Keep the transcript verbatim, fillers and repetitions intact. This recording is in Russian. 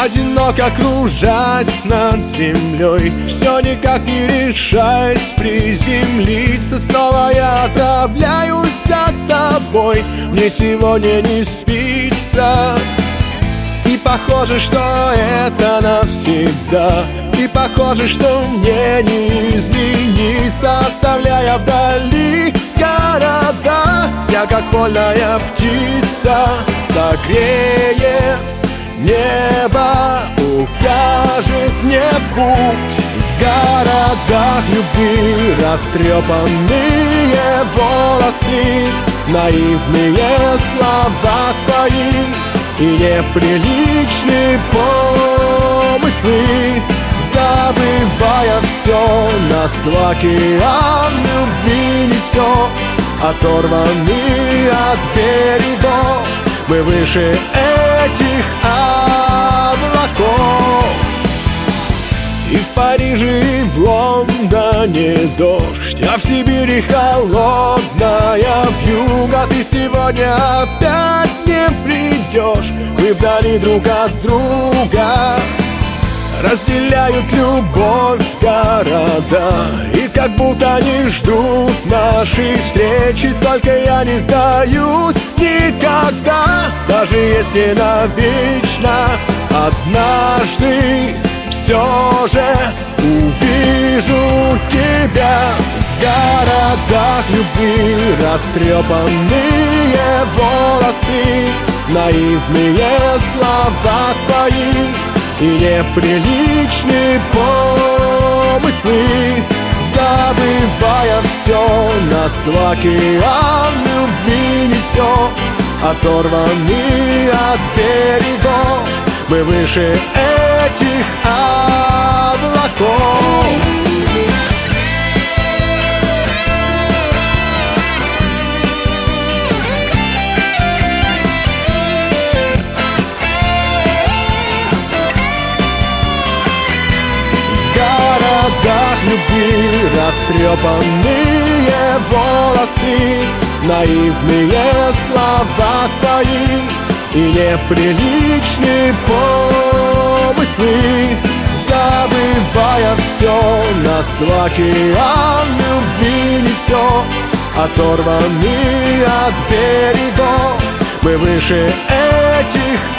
одиноко кружась над землей, все никак не решаясь приземлиться. Снова я отправляюсь за тобой, мне сегодня не спится. И похоже, что это навсегда, и похоже, что мне не измениться, оставляя вдали города. Я, как вольная птица, согреет небо, укажет мне путь. В городах любви растрепанные волосы, наивные слова твои и неприличные помыслы. Забывая все, нас в океан любви несет, оторванный от берегов, мы выше этих облаков. И в Париже, и в Лондоне дождь, а в Сибири холодная вьюга. Ты сегодня опять не придешь, мы вдали друг от друга. Разделяют любовь города, и как будто они ждут нашей встречи. Только я не сдаюсь никогда, даже если навечно. Однажды все же увижу тебя. В городах любви растрепанные волосы, наивные слова твои и неприличные помыслы. Забывая все, нас в океан любви несет, оторванный от берегов, мы выше этих облаков. В городах любви растрепанные волосы, наивные слова твои и неприличные помыслы. Забывая все, нас в океан любви несет, оторванный от берегов, мы выше этих